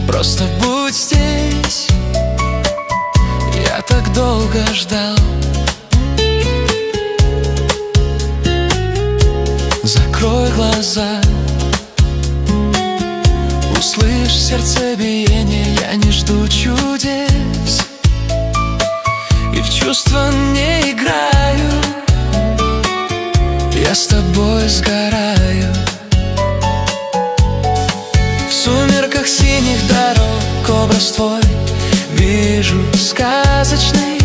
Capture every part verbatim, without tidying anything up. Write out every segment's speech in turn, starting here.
Просто будь здесь, я так долго ждал. Закрой глаза, услышь сердцебиение. Я не жду чудес и в чувства не играю. Я с тобой сгораю в сумерках синих дорог. Образ твой вижу сказочный.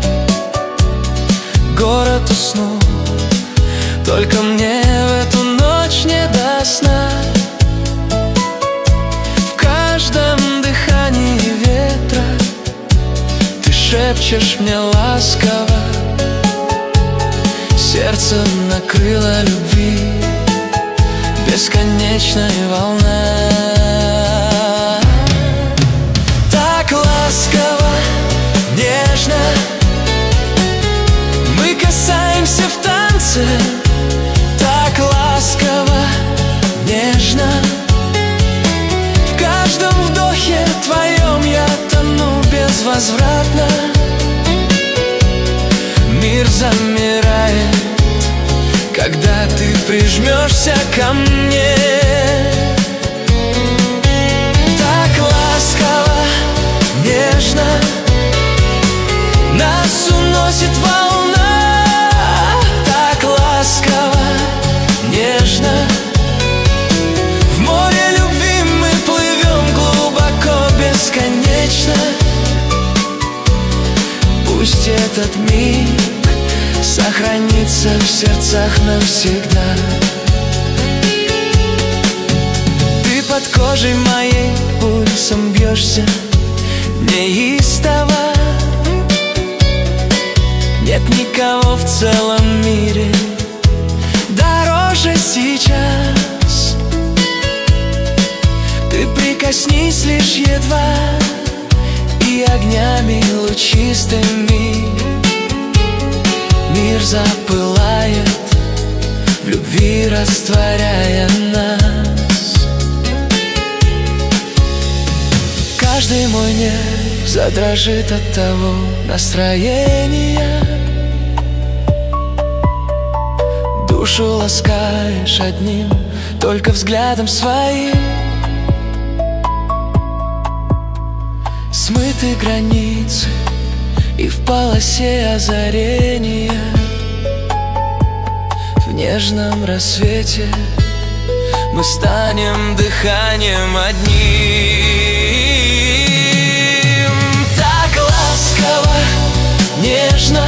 Город уснул, только мне в эту ночь не до сна. В каждом дыхании ветра ты шепчешь мне ласково. Сердце накрыло любви бесконечная волна. Так ласково, нежно мы касаемся в танце. Так ласково, нежно в каждом вдохе твоем я тону безвозвратно. Мир замирает, когда ты прижмешься ко мне. Так ласково, нежно нас уносит волна. Так ласково, нежно в море любви мы плывем глубоко, бесконечно. Пусть этот миг сохранится в сердцах навсегда. Ты под кожей моей пульсом бьешься неистово. Нет никого в целом мире дороже сейчас. Ты прикоснись лишь едва, и огнями лучистыми мир запылает, в любви растворяя нас. Каждый мой нерв задрожит от того настроения. Душу ласкаешь одним только взглядом своим. Смыты границы и в полосе озарения. В нежном рассвете мы станем дыханием одним. Так ласково, нежно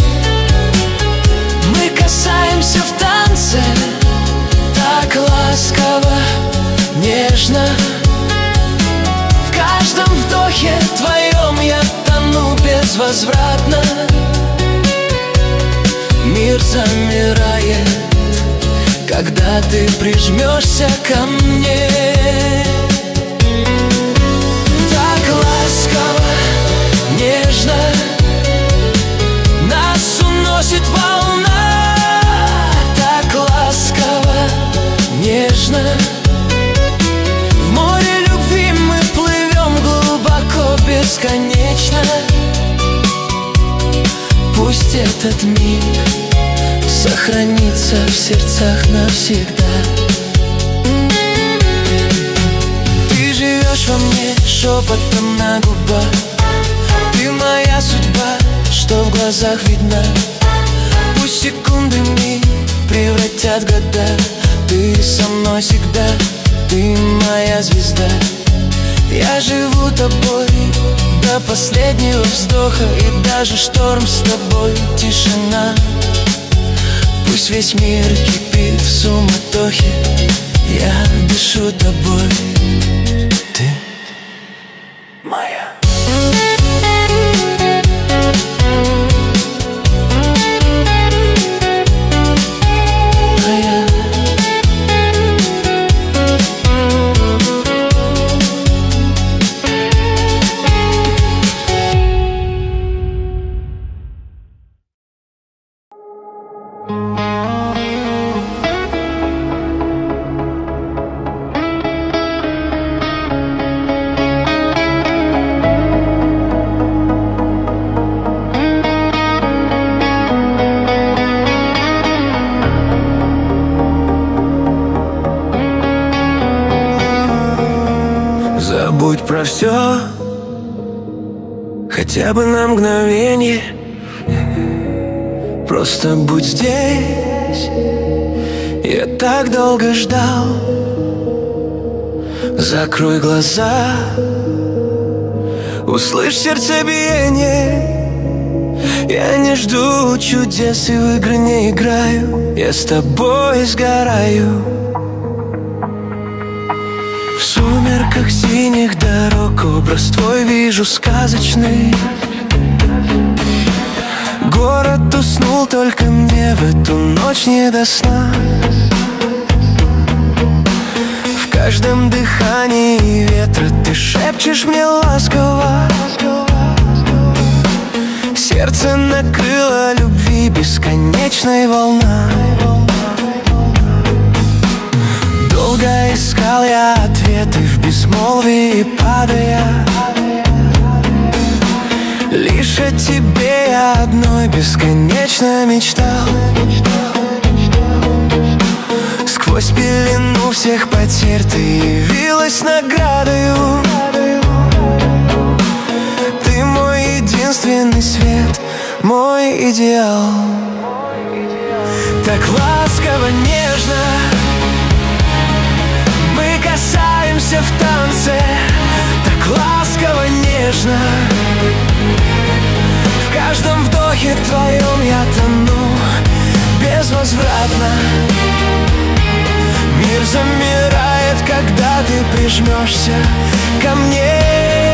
мы касаемся в танце. Так ласково, нежно в каждом вдохе твоем я тону безвозвратно. Мир замирает, когда ты прижмешься ко мне. Так ласково, нежно нас уносит волна. Так ласково, нежно в море любви мы плывем глубоко, бесконечно. Пусть этот миг сохранится в сердцах навсегда. Ты живешь во мне шепотом на губах. Ты моя судьба, что в глазах видна. Пусть секунды миг превратят в года. Ты со мной всегда, ты моя звезда. Я живу тобой до последнего вздоха. И даже шторм с тобой тишина. Пусть весь мир кипит в суматохе, я дышу тобой. Ты моя. про все, хотя бы на мгновенье. Просто будь здесь, я так долго ждал. Закрой глаза, услышь сердцебиение. Я не жду чудес и в игры не играю. Я с тобой сгораю. В сумерках синих дорог образ твой вижу сказочный. Город уснул, только мне в эту ночь не до сна. В каждом дыхании ветра ты шепчешь мне ласково. Сердце накрыло любви бесконечной волна. Долго искал я ответы в безмолвии падая. Лишь о тебе я одной бесконечно мечтал. Сквозь пелену всех потерь ты явилась наградою. Ты мой единственный свет, мой идеал. Так ласково, нежно мы касаемся в танце. Так ласково, нежно в каждом вдохе твоем я тону безвозвратно. Мир замирает, когда ты прижмешься ко мне.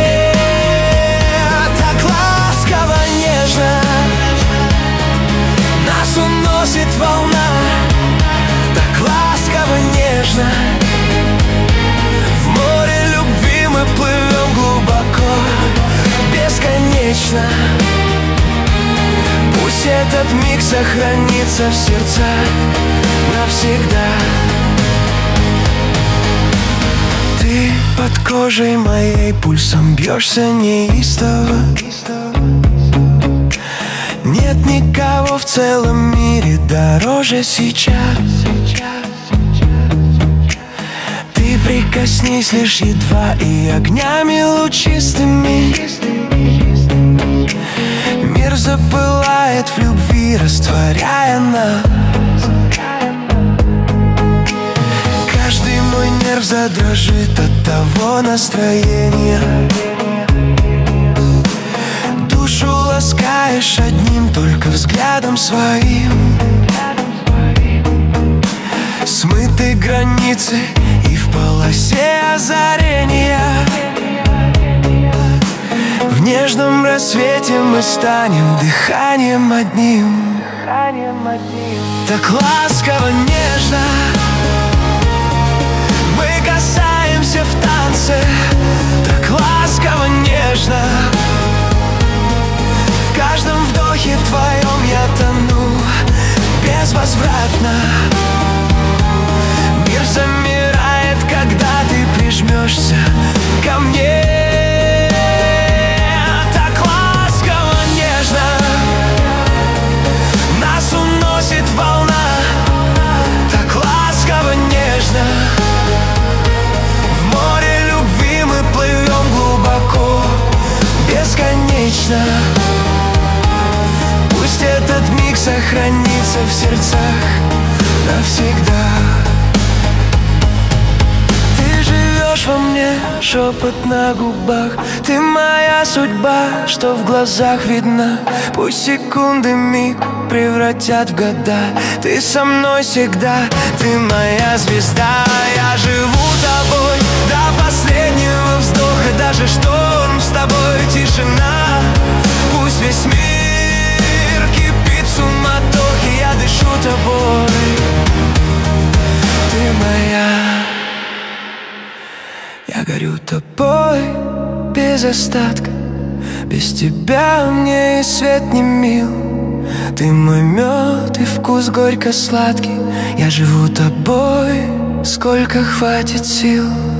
Так ласково, нежно нас уносит волна. Так ласково, нежно в море любви мы плывем глубоко, бесконечно. Пусть этот миг сохранится в сердцах навсегда. Ты под кожей моей пульсом бьешься неистово. Нет никого в целом мире дороже сейчас. Ты прикоснись лишь едва и огнями лучистыми. Мир запылает в любви, растворяя нас. Каждый мой нерв задрожит от того настроения. Душу ласкаешь одним только взглядом своим. Смыты границы и в полосе озарения. В нежном рассвете мы станем дыханием одним. Так ласково, нежно мы касаемся в танце. Так ласково, нежно в каждом вдохе твоем я тону безвозвратно. Мир замирает, когда ты прижмешься ко мне. Волна, так ласково, нежно в море любви мы плывем глубоко, бесконечно. Пусть этот миг сохранится в сердцах навсегда. Ты живешь во мне, шепот на губах. Ты моя судьба, что в глазах видна. Пусть секунды миг превратят в года. Ты со мной всегда, ты моя звезда. Я живу тобой до последнего вздоха. Даже шторм с тобой, тишина. Пусть весь мир кипит в суматохе, я дышу тобой. Ты моя, я горю тобой без остатка. Без тебя мне и свет не мил. Ты мой мед и вкус горько-сладкий. Я живу тобой, сколько хватит сил.